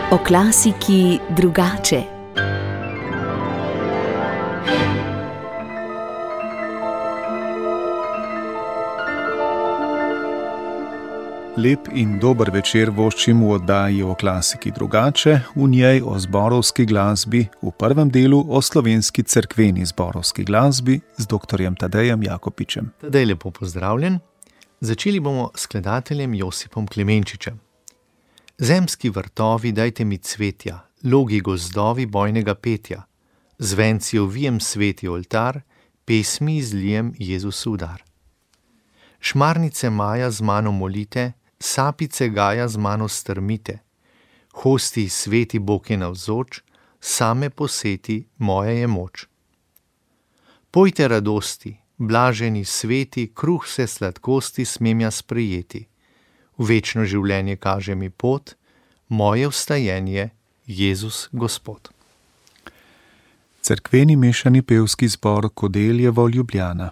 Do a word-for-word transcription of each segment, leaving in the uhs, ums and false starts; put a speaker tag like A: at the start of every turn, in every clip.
A: O klasiki drugače.
B: Lep in dober večer voščim v oddaji O klasiki drugače, v njej o zborovski glasbi, v prvem delu o slovenski cerkveni zborovski glasbi z doktorjem Tadejem Jakopičem.
C: Tadej, lepo pozdravljen. Začeli bomo s skladateljem Josipom Klemenčičem. Zemski vrtovi, dajte mi cvetja, logi gozdovi bojnega petja, zvenci ovijem sveti oltar, pesmi izlijem Jezusu v dar. Šmarnice maja z mano molite, sapice gaja z mano strmite, hosti sveti Bog je navzoč, same poseti moja je moč. Pojte radosti, blaženi sveti, kruh vse sladkosti smem jaz sprejeti. V večno življenje kaže mi pot, moje vstajenje, Jezus Gospod.
B: Cerkveni mešani pevski zbor Kodeljevo, Ljubljana.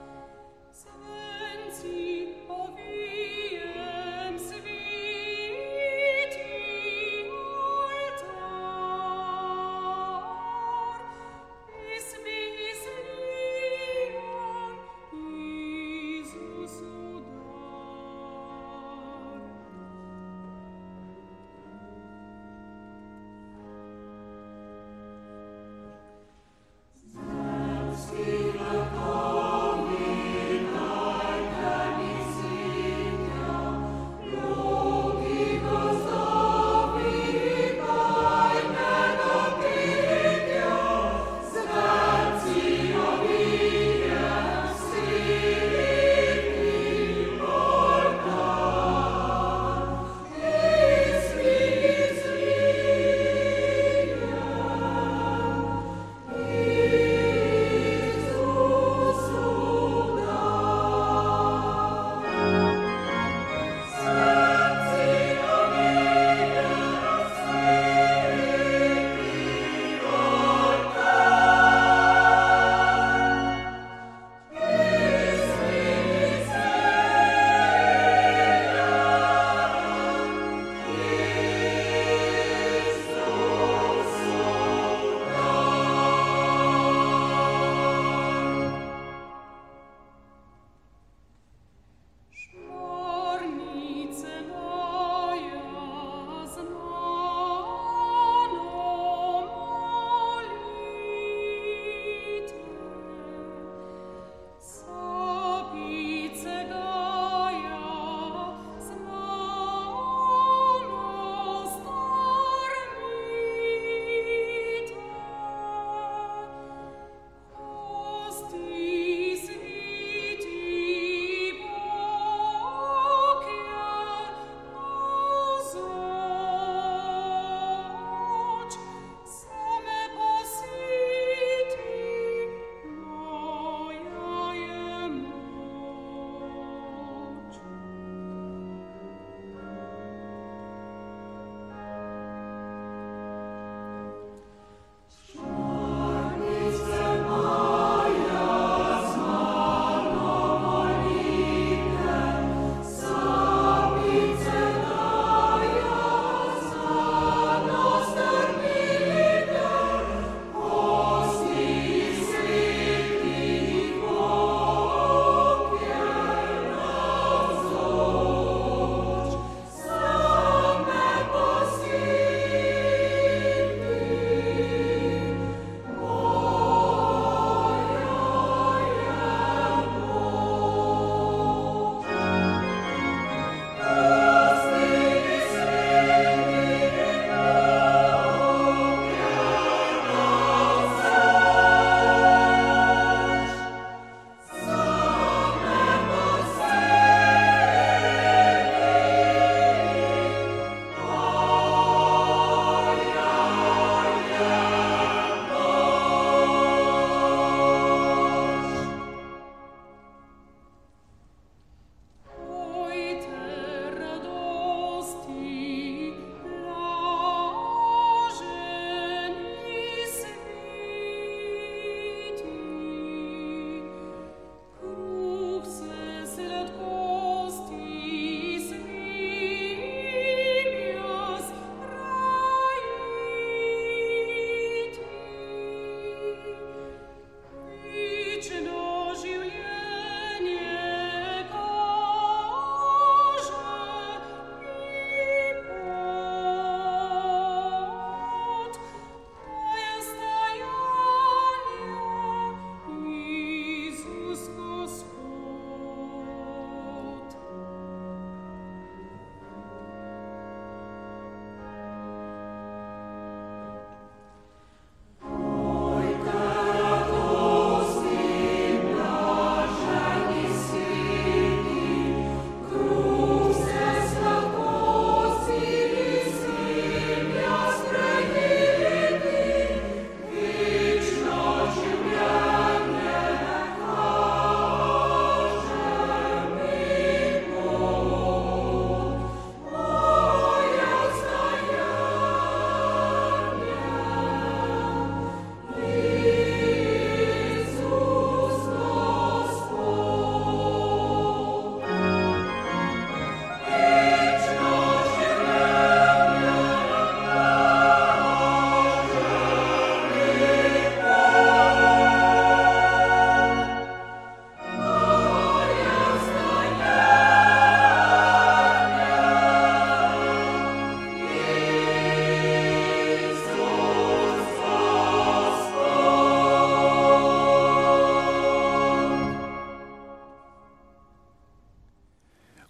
D: Sensi ovijem sveti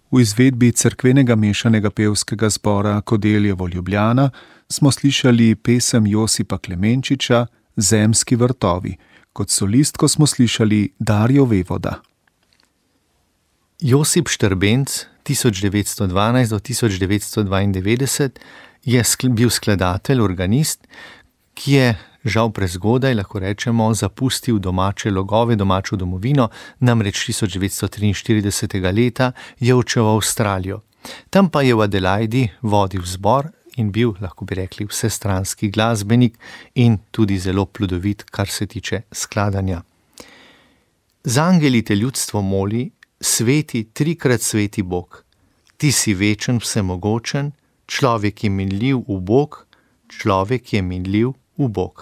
B: V izvedbi cerkvenega mešanega pevskega zbora Kodeljevo Ljubljana smo slišali pesem Josipa Klemenčiča Zemski vrtovi. Kot solistko smo slišali Darjo Vevoda.
C: Josip Štrbenc tisoč devetsto dvanajst do tisoč devetsto dvaindevetdeset je bil skladatelj, organist, ki je žal prezgodaj, lahko rečemo, zapustil domače logove, domačo domovino, namreč tisoč devetsto triinštiridesetega leta je odšel v Avstralijo. Tam pa je v Adelaidi vodil zbor in bil, lahko bi rekli, vsestranski glasbenik in tudi zelo plodovit, kar se tiče skladanja. Z angeli te ljudstvo moli, sveti, trikrat sveti Bog. Ti si večen, vsemogočen, človek je minljiv v Bog, človek je minljiv v Bog.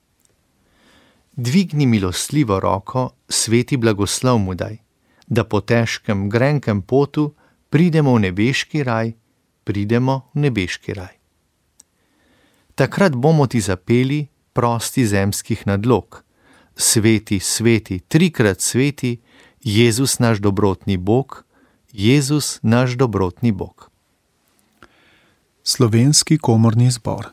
C: Dvigni milostljivo roko, sveti blagoslov mu daj, da po težkem, grenkem potu pridemo v nebeški raj, pridemo v nebeški raj. Takrat bomo ti zapeli prosti zemskih nadlog. Sveti, sveti, trikrat sveti, Jezus naš dobrotni Bog, Jezus naš dobrotni Bog.
B: Slovenski komorni zbor.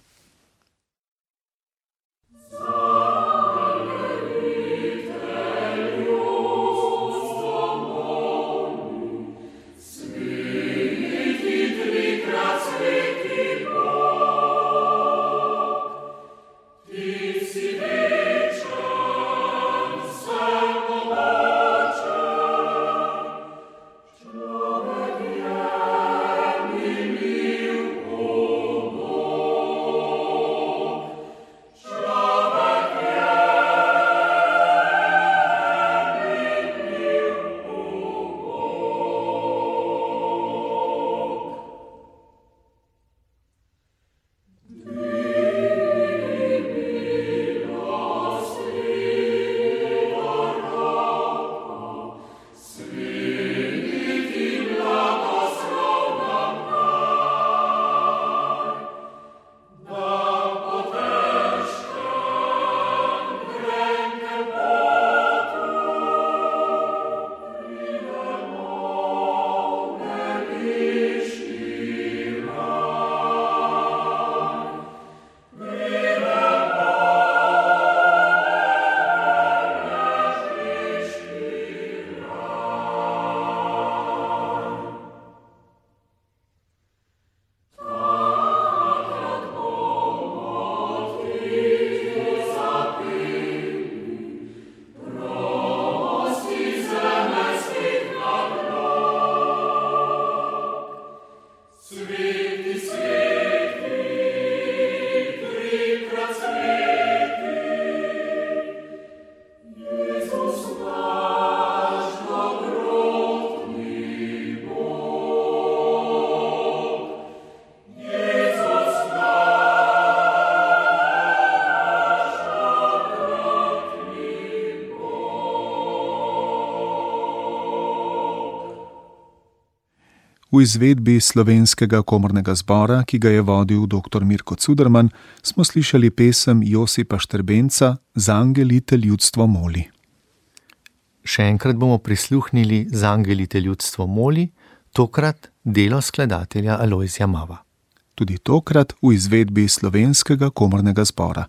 B: V izvedbi Slovenskega komornega zbora, ki ga je vodil doktor Mirko Cuderman, smo slišali pesem Josipa Štrbenca Z angeli te ljudstvo moli.
C: Še enkrat bomo prisluhnili Z angeli te ljudstvo moli, tokrat delo skladatelja Alojzija Mava.
B: Tudi tokrat v izvedbi Slovenskega komornega zbora.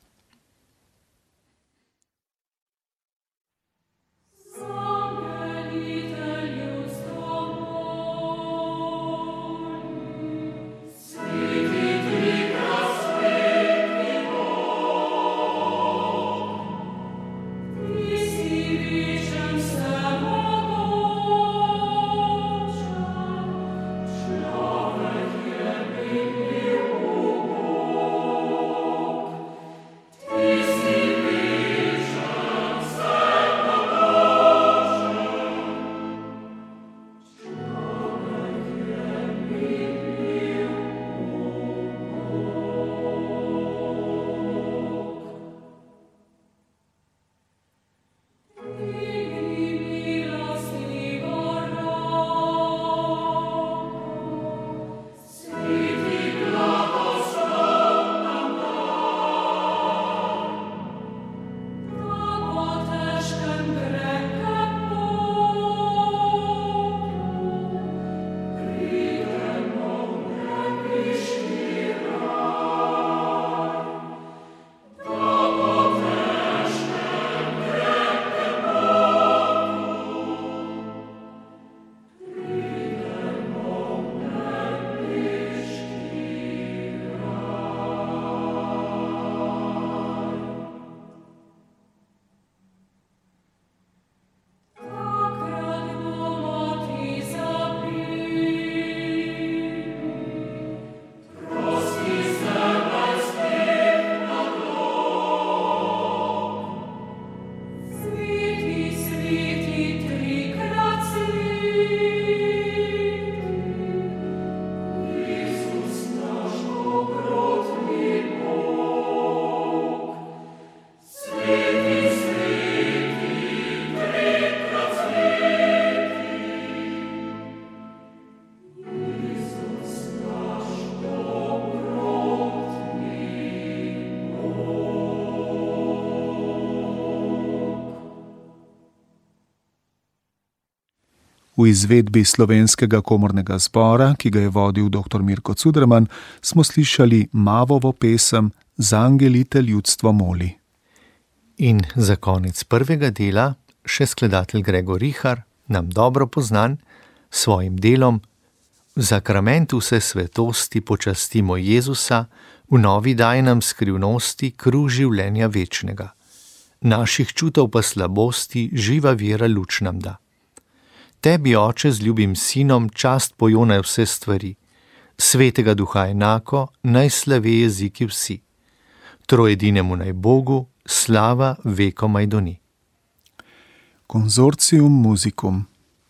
B: V izvedbi Slovenskega komornega zbora, ki ga je vodil doktor Mirko Cuderman, smo slišali Mavovo pesem Z angeli te ljudstvo moli.
C: In za konec prvega dela še skladatelj Gregor Rihar, nam dobro poznan, s svojim delom V zakramentu vse svetosti počastimo Jezusa, v novi daj nam skrivnosti kruh življenja večnega. Naših čutov pa slabosti živa vera luč nam da. Tebi, Oče, z ljubim sinom čast pojonaj vse stvari, svetega duha enako, naj slave jeziki vsi. Trojedinemu naj Bogu, slava vekomaj doni.
B: Konzorcium Musicum.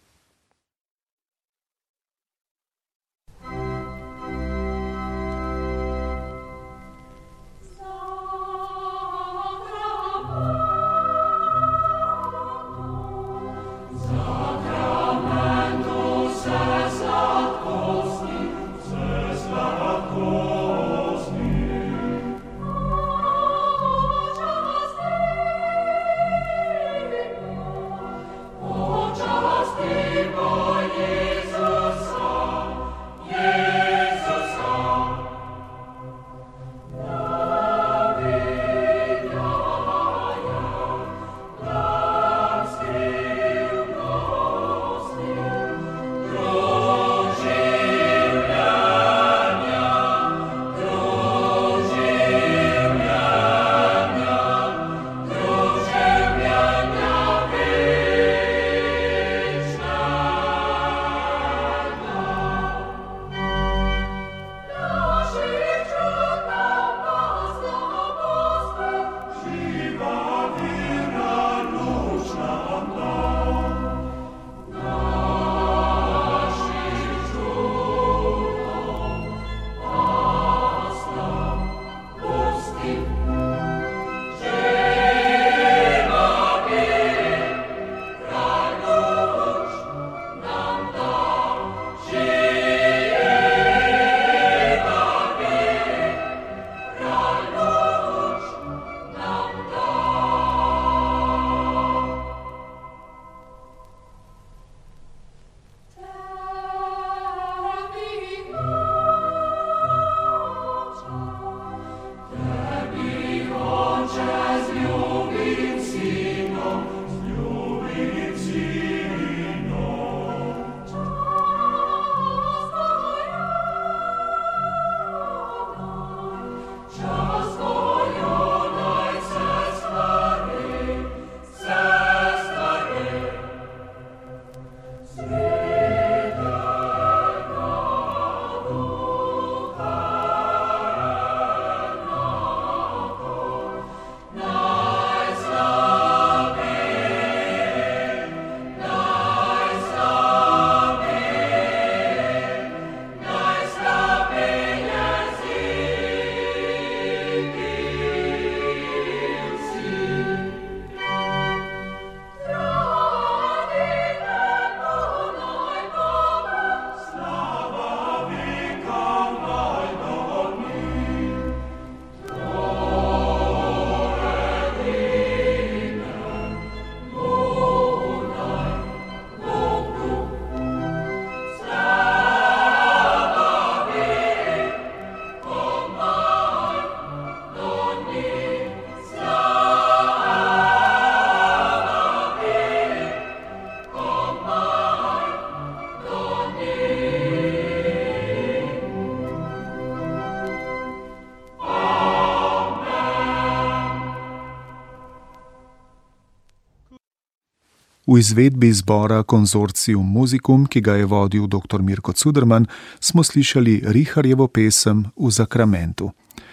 B: V izvedbi zbora Konzorcium Musicum, ki ga je vodil doktor Mirko Cuderman, smo slišali Riharjevo pesem V zakramentu.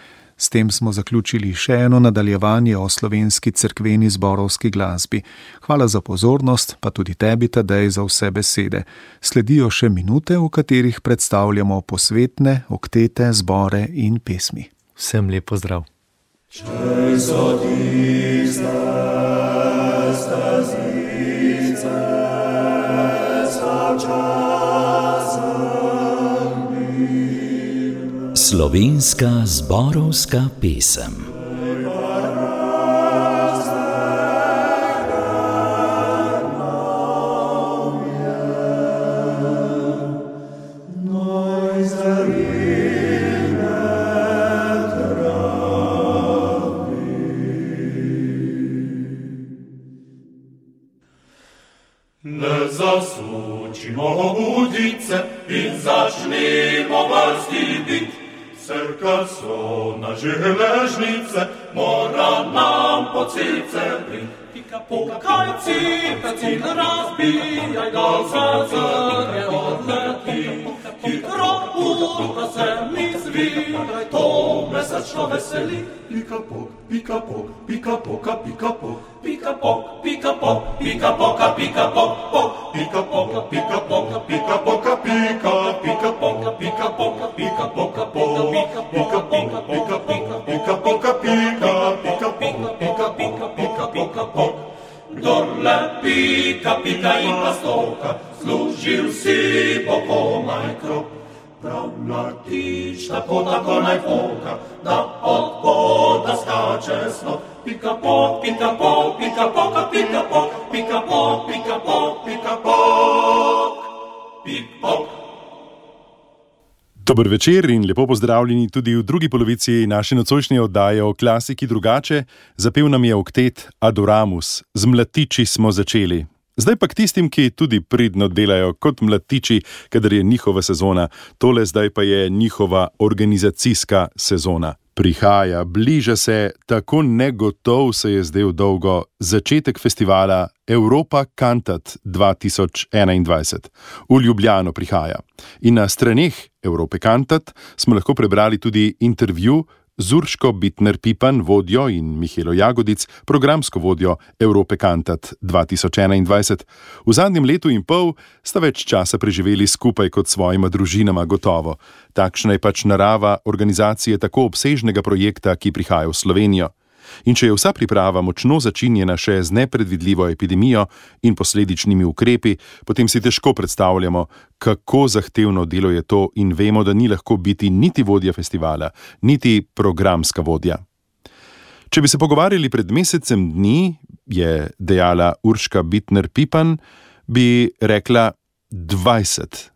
B: S tem smo zaključili še eno nadaljevanje o slovenski cerkveni zborovski glasbi. Hvala za pozornost, pa tudi tebi, Tadej, za vse besede. Sledijo še minute, v katerih predstavljamo posvetne, oktete, zbore in pesmi.
C: Vsem lep pozdrav.
A: Slovenska zborovska pesem.
D: in začnimo vrsti bit. Ker so na železnice, mora nam po cice brit. Pokaj cipec in razbijaj, da se zrnje odleti. Hitro urka se mi zvijaj, to mesečno veseli. Pika pok, pika pok, pika poka, pika pok. Pika pok, pika pok, pika poka, pika pok, pok. Pika poka, pika poka, pika poka, pika. Pika poka, pika poka, pika poka, poka. Pika poka, pika poka, pika poka, pika. Pika poka, pika poka, pika poka, pok. Kdor le pika, pika in pa stoka, služil si bo komaj krok. Prav mladič tako, tako naj poka, da od poda skače snop. Pika pok, pika pok, pika poka, pika pok, pika pok, pika pok, pika pok, pik pok.
E: Dober večer in lepo pozdravljeni tudi v drugi polovici naše nocojšnje oddaje o klasiki drugače. Zapel nam je oktet Adoramus. Z mlatiči smo začeli. Zdaj pa k tistim, ki tudi pridno delajo kot mlatiči, kadar je njihova sezona. Tole zdaj pa je njihova organizacijska sezona. Prihaja, bliža se, tako negotov se je zdel dolgo, začetek festivala Europa Cantat dva tisoč enaindvajset. V Ljubljano prihaja. In na straneh Europe Cantat smo lahko prebrali tudi intervju z Urško Bitner-Pipan, vodjo, in Mihelo Jagodic, programsko vodjo Europe Cantat dva tisoč enaindvajset. V zadnjem letu in pol sta več časa preživeli skupaj kot svojima družinama, gotovo. Takšna je pač narava organizacije tako obsežnega projekta, ki prihaja v Slovenijo. In če je vsa priprava močno začinjena še z nepredvidljivo epidemijo in posledičnimi ukrepi, potem si težko predstavljamo, kako zahtevno delo je to, in vemo, da ni lahko biti niti vodja festivala, niti programska vodja. Če bi se pogovarjali pred mesecem dni, je dejala Urška Bitner-Pipan, bi rekla dvajset.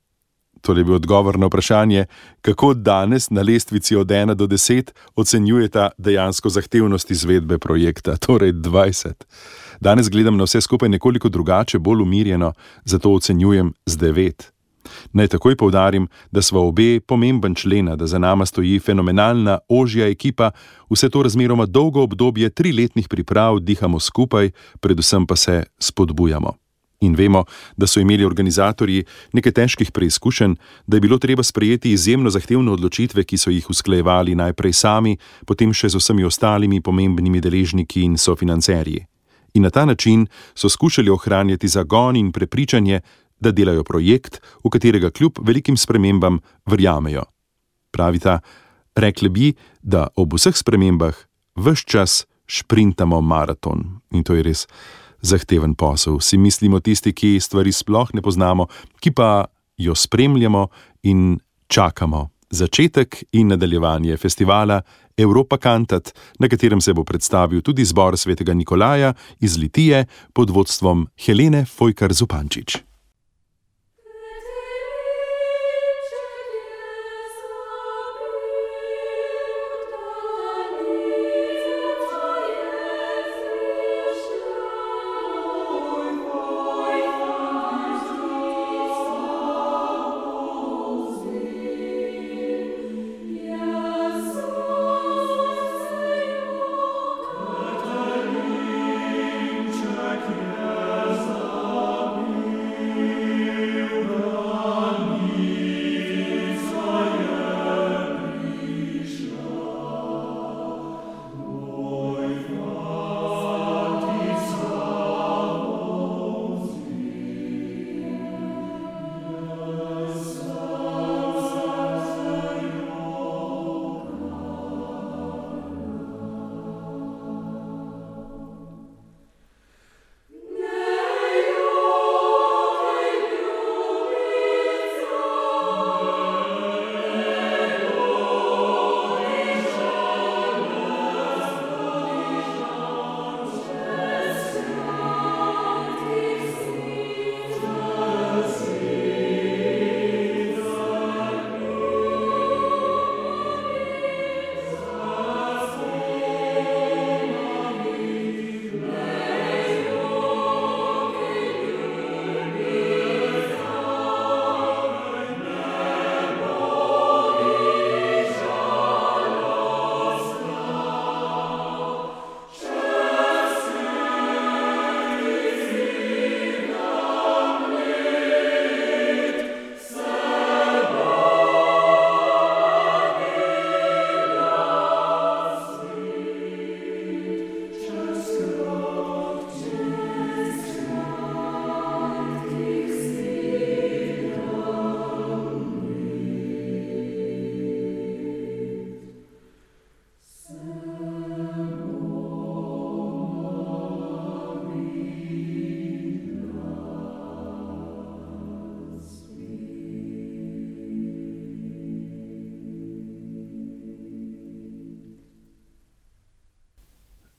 E: To je bil odgovor na vprašanje, kako danes na lestvici od ena do deset ocenjujeta dejansko zahtevnost izvedbe projekta, torej dvajset. Danes gledam na vse skupaj nekoliko drugače, bolj umirjeno, zato ocenjujem z devet. Naj takoj poudarim, da sva obe pomemben člena, da za nama stoji fenomenalna ožja ekipa, vse to razmeroma dolgo obdobje triletnih priprav dihamo skupaj, predvsem pa se spodbujamo. In vemo, da so imeli organizatorji nekaj težkih preizkušenj, da je bilo treba sprejeti izjemno zahtevne odločitve, ki so jih usklajevali najprej sami, potem še z vsemi ostalimi pomembnimi deležniki in sofinancerji. In na ta način so skušali ohranjati zagon in prepričanje, da delajo projekt, v katerega kljub velikim spremembam verjamejo. Pravita, rekli bi, da ob vseh spremembah ves čas šprintamo maraton. In to je res zahteven posel. Si mislimo tisti, ki stvari sploh ne poznamo, ki pa jo spremljamo in čakamo. Začetek in nadaljevanje festivala Europa Cantat, na katerem se bo predstavil tudi zbor svetega Nikolaja iz Litije pod vodstvom Helene Fojkar-Zupančič.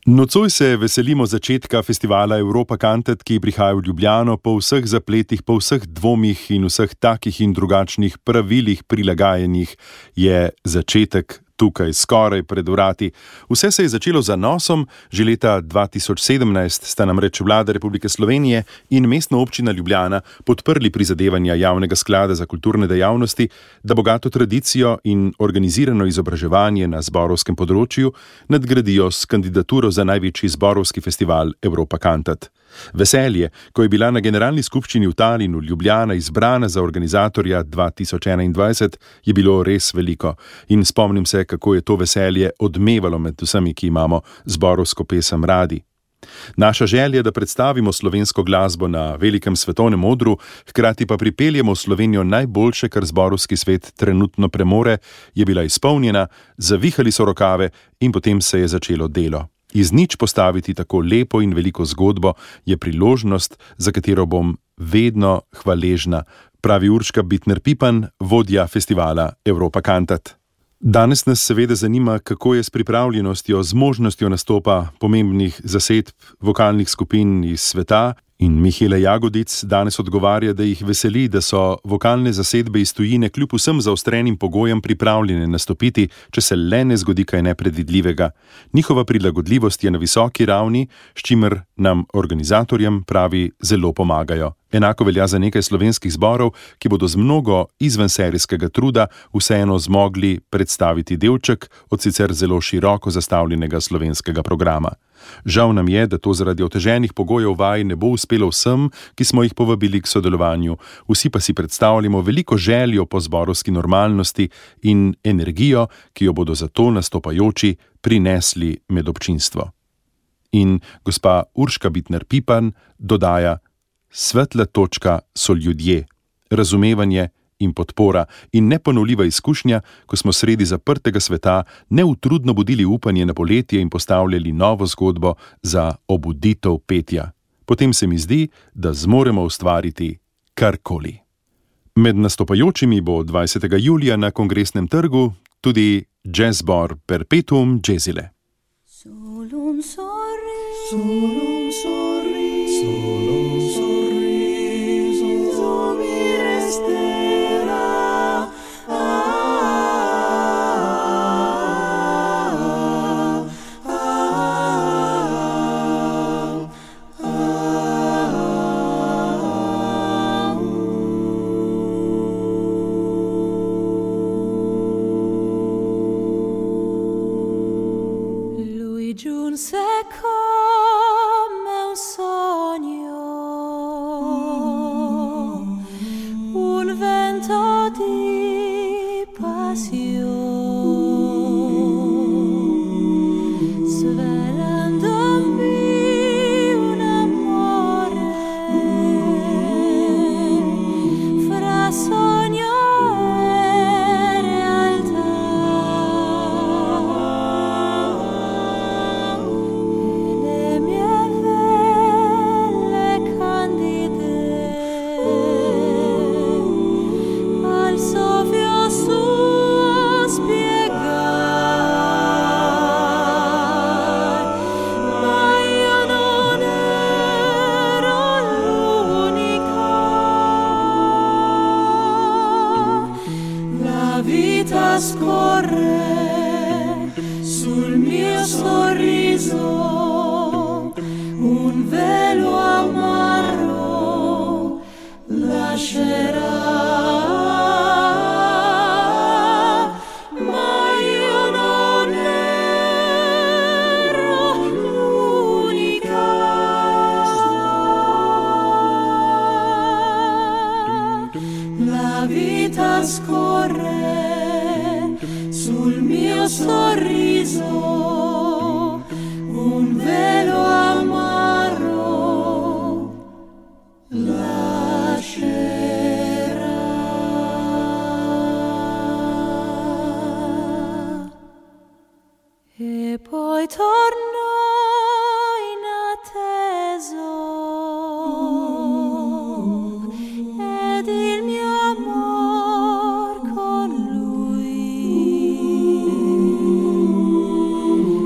E: Nocoj se veselimo začetka festivala Europa Cantat, ki prihaja v Ljubljano po vseh zapletih, po vseh dvomih in vseh takih in drugačnih pravilih prilagajenih je začetek tukaj, skoraj pred vrati. Vse se je začelo za nosom, že leta dva tisoč sedemnajst sta namreč Vlada Republike Slovenije in Mestna občina Ljubljana podprli prizadevanja Javnega sklada za kulturne dejavnosti, da bogato tradicijo in organizirano izobraževanje na zborovskem področju nadgradijo s kandidaturo za največji zborovski festival Europa Cantat. Veselje, ko je bila na generalni skupščini v Talinu Ljubljana izbrana za organizatorja dva tisoč enaindvajset, je bilo res veliko in spomnim se, kako je to veselje odmevalo med vsemi, ki imamo zborovsko pesem radi. Naša želja, da predstavimo slovensko glasbo na velikem svetovnem odru, hkrati pa pripeljemo v Slovenijo najboljše, kar zborovski svet trenutno premore, je bila izpolnjena, zavihali so rokave in potem se je začelo delo. Iz nič postaviti tako lepo in veliko zgodbo je priložnost, za katero bom vedno hvaležna, pravi Urška Bitner Pipan, vodja festivala Europa Cantat. Danes nas seveda zanima, kako je s pripravljenostjo, z možnostjo nastopa pomembnih zasedb vokalnih skupin iz sveta, in Mihela Jagodic danes odgovarja, da jih veseli, da so vokalne zasedbe iz tujine kljub vsem zaostrenim pogojem pripravljene nastopiti, če se le ne zgodi kaj nepredvidljivega. Njihova prilagodljivost je na visoki ravni, s čimer nam organizatorjem, pravi, zelo pomagajo. Enako velja za nekaj slovenskih zborov, ki bodo z mnogo izvenserijskega truda vseeno zmogli predstaviti delček od sicer zelo široko zastavljenega slovenskega programa. Žal nam je, da to zaradi oteženih pogojev vaj ne bo uspelo vsem, ki smo jih povabili k sodelovanju, vsi pa si predstavljamo veliko željo po zborovski normalnosti in energijo, ki jo bodo zato nastopajoči prinesli med občinstvo. In gospa Urška Bitner Pipan dodaja: svetla točka so ljudje, razumevanje in podpora in neponovljiva izkušnja, ko smo sredi zaprtega sveta neutrudno budili upanje na poletje in postavljali novo zgodbo za obuditev petja. Potem se mi zdi, da zmoremo ustvariti karkoli. Med nastopajočimi bo dvajsetega julija na Kongresnem trgu tudi jazz zbor Perpetuum Jazzile.
F: Solum sorriso, solum sorriso, solum sorriso mi resterà. Ah, ah, ah, ah, Lui giunse come un sogno, un vento di passione, svelandomi un amore fra sogno e realtà. E le mie vele candide al soffio suo spiegar, ma io non ero l'unica. La vita scorre sul mio sorriso, un velo amaro lascerà. Ma io non ero l'unica. La vita scorre sul mio sorriso, un velo amaro lascerà. E poi torno inatteso ed il mio amor con lui.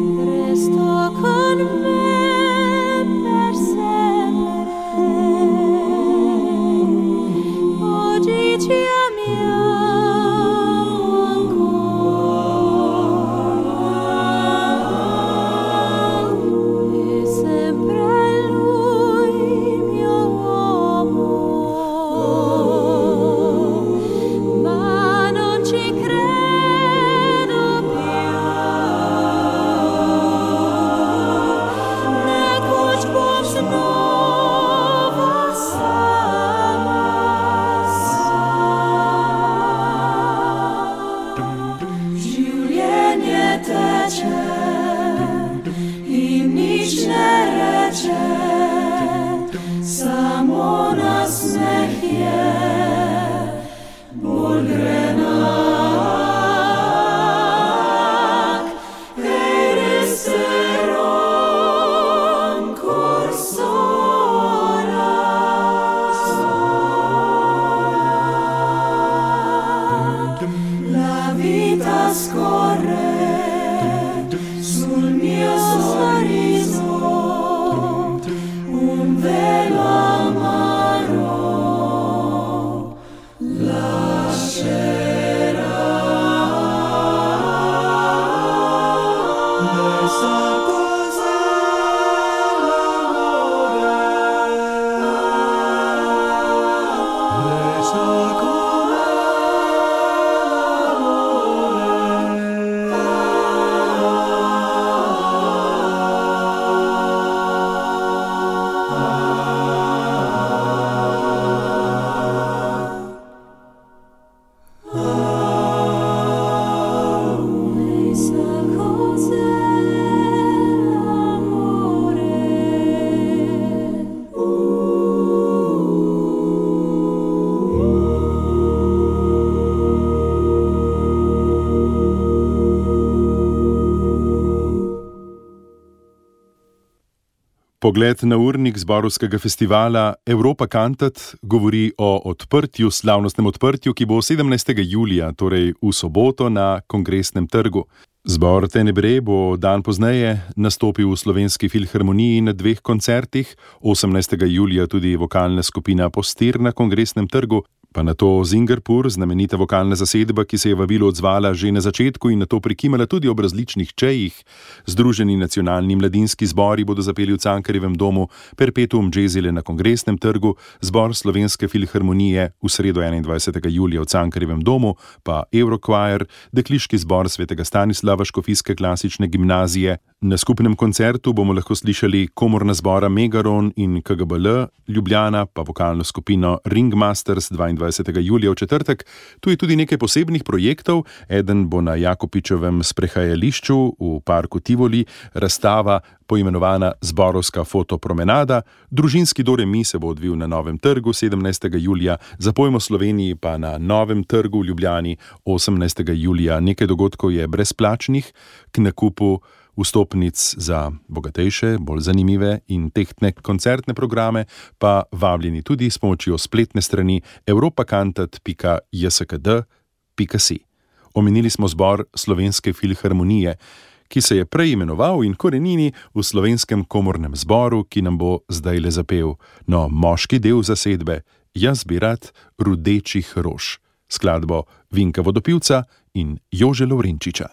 E: Pogled na urnik zborovskega festivala Europa Cantat govori o odprtju, slavnostnem odprtju, ki bo sedemnajstega julija, torej v soboto na Kongresnem trgu. Zbor Tenebre bo dan pozneje nastopil v Slovenski filharmoniji na dveh koncertih, osemnajstega julija tudi vokalna skupina Postir na Kongresnem trgu, pa nato Zingarpur, znamenita vokalna zasedba, ki se je vabilo odzvala že na začetku in nato prikimala tudi ob različnih čejih. Združeni nacionalni mladinski zbori bodo zapeli v Cankarjevem domu, Perpetuum Jazzile na Kongresnem trgu, zbor Slovenske filharmonije v sredo enaindvajsetega julija v Cankarjevem domu, pa Eurochoir, dekliški zbor Svetega Stanislava Škofijske klasične gimnazije. Na skupnem koncertu bomo lahko slišali komorna zbora Megaron in K G B L, Ljubljana pa vokalno skupino Ringmasters dvaindvajsetega julija v četrtek. Tu je tudi nekaj posebnih projektov, eden bo na Jakopičevem sprehajališču v parku Tivoli, razstava poimenovana Zborovska fotopromenada, družinski do re mi se bo odvil na Novem trgu sedemnajstega julija, Zapojmo Sloveniji pa na Novem trgu v Ljubljani osemnajstega julija. Nekaj dogodkov je brezplačnih, k nakupu vstopnic za bogatejše, bolj zanimive in tehtne koncertne programe pa vabljeni tudi s pomočjo spletne strani europacantat pika j s k d pika si. Omenili smo zbor Slovenske filharmonije, ki se je preimenoval in korenini v Slovenskem komornem zboru, ki nam bo zdajle zapel. No, moški del zasedbe, Jaz bi rad rudečih rož, skladbo Vinka Vodopivca in Jože Lovrenčiča.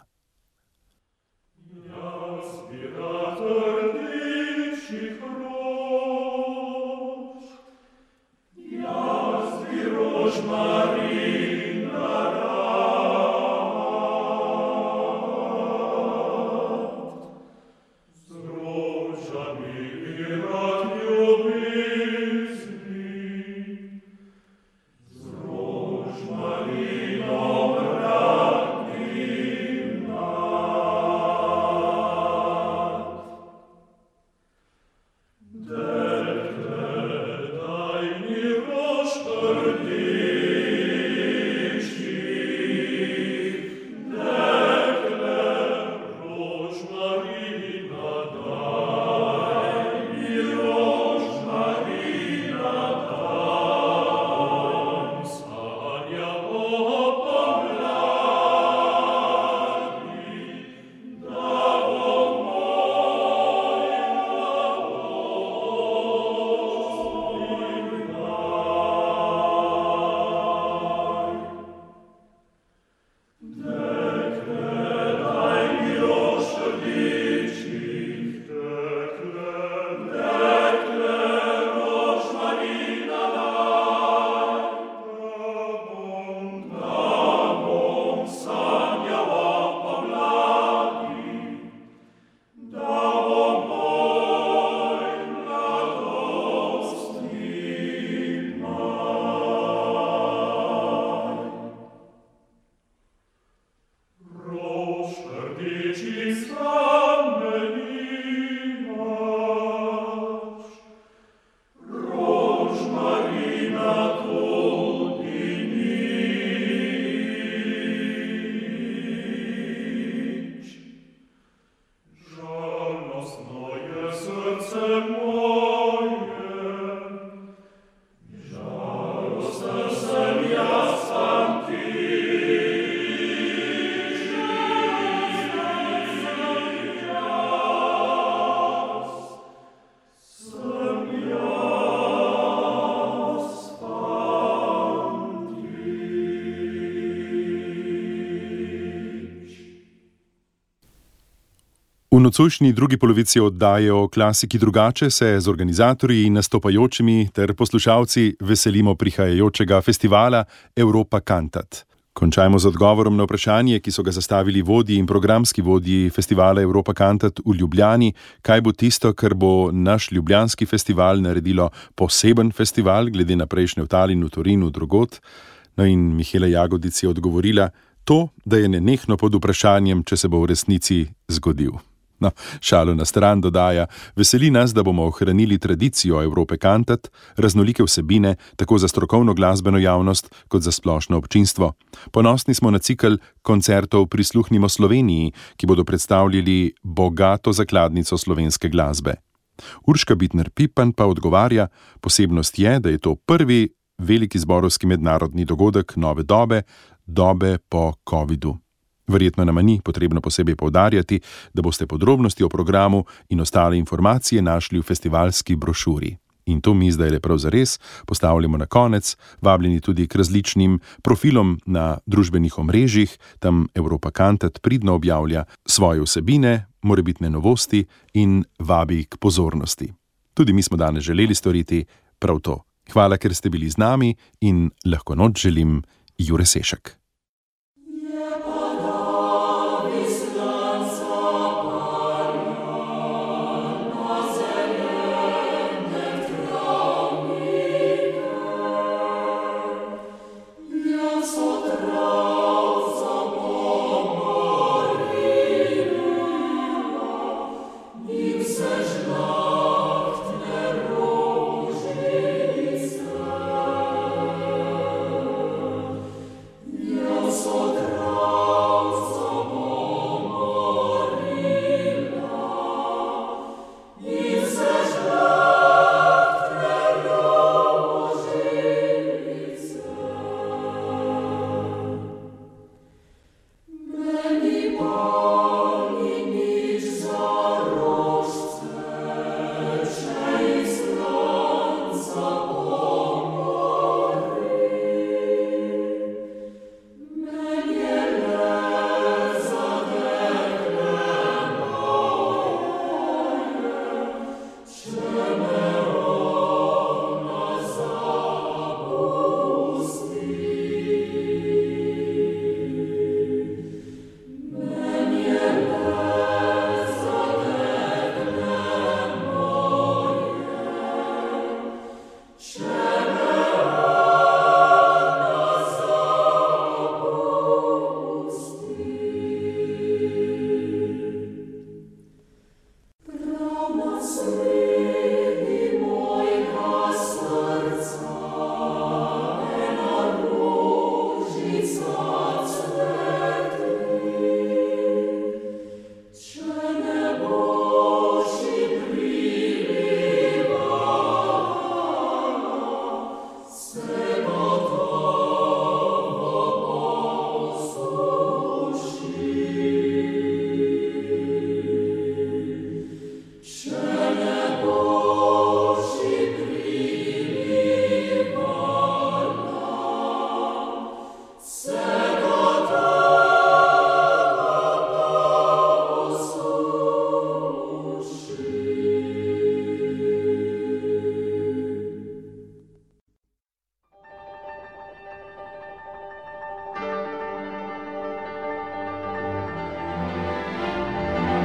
E: V nocojšnji drugi polovici oddaje o klasiki drugače se z organizatorji in nastopajočimi ter poslušalci veselimo prihajajočega festivala Europa Cantat. Končajmo z odgovorom na vprašanje, ki so ga zastavili vodji in programski vodji festivala Europa Cantat v Ljubljani, kaj bo tisto, kar bo naš ljubljanski festival naredilo poseben festival, glede na prejšnje v Talinu, Torinu, drugod. No in Mihaela Jagodic je odgovorila to, da je nenehno pod vprašanjem, če se bo v resnici zgodil. No, šalo na stran dodaja, veseli nas, da bomo ohranili tradicijo Europe Cantat, raznolike vsebine, tako za strokovno glasbeno javnost, kot za splošno občinstvo. Ponosni smo na cikel koncertov Prisluhnimo Sloveniji, ki bodo predstavljali bogato zakladnico slovenske glasbe. Urška Bitner-Pipan pa odgovarja, posebnost je, da je to prvi veliki zborovski mednarodni dogodek nove dobe, dobe po covidu. Verjetno nama ni potrebno posebej poudarjati, da boste podrobnosti o programu in ostale informacije našli v festivalski brošuri. In to mi zdaj le prav zares postavljamo na konec, vabljeni tudi k različnim profilom na družbenih omrežjih, tam Europa Cantat pridno objavlja svoje vsebine, morebitne novosti in vabi k pozornosti. Tudi mi smo danes želeli storiti prav to. Hvala, ker ste bili z nami in lahko noč želim Jure Sešek.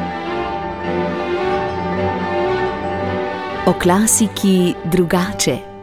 G: O klasiki drugače.